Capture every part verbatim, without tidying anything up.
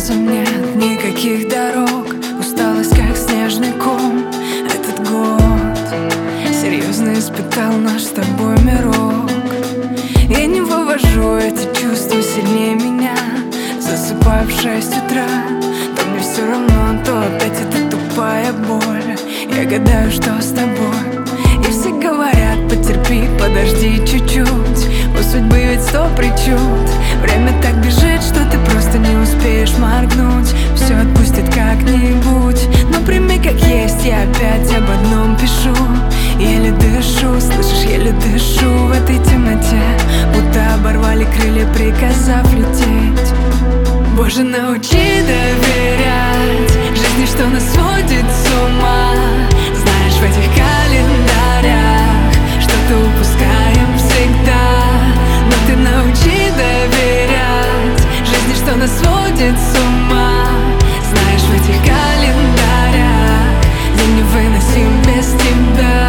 разум нет никаких дорог, усталость как снежный ком. Этот год серьезно испытал наш с тобой мирок. Я не вывожу эти чувства сильнее меня. Засыпаю в шесть утра, то мне все равно, то опять эта тупая боль. Я гадаю, что с тобой. И все говорят: потерпи, подожди чуть-чуть. У судьбы ведь сто причуд. Время так бежит, что ты просто не успеешь моргнуть. Все отпустит как-нибудь. Но прими как есть, я опять об одном пишу. Еле дышу, слышишь, еле дышу в этой темноте. Будто оборвали крылья, приказав лететь. Боже, научи доверять жизни, что нас сводит с ума. Знаешь, в этих календарях что-то упускаем всегда. Но ты научи доверять жизни, что нас сводит с ума. Знаешь, в этих календарях день невыносим без тебя.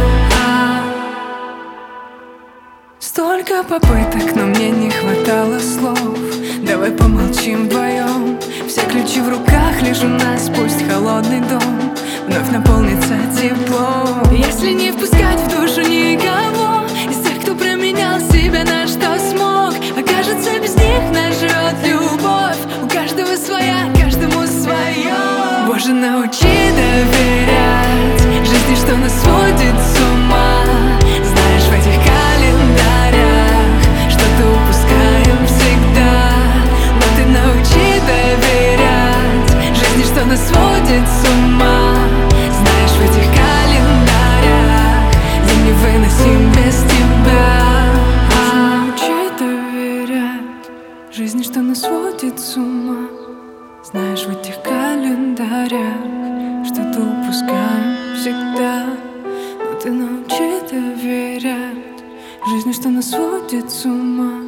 Столько попыток, но мне не хватало слов. Давай помолчим вдвоем. Все ключи в руках, лишь у нас пусть холодный дом вновь наполнится теплом. Если не впускать в душу никого из тех, кто променял себя на что смог, окажется, без них нас ждет любовь. У каждого своя, каждому свое. Боже, научи доверять жизни, что нас сводит с ума. Знаешь, в этих календарях что-то упускаем всегда. Но ты научи доверять жизни, что нас сводит с ума. Знаешь, в этих календарях день невыносим без тебя. Научи доверять жизни, что нас сводит с ума. Знаешь, в этих календарях что-то упускаем всегда. Но ты научи доверять жизни, что нас сводит с ума.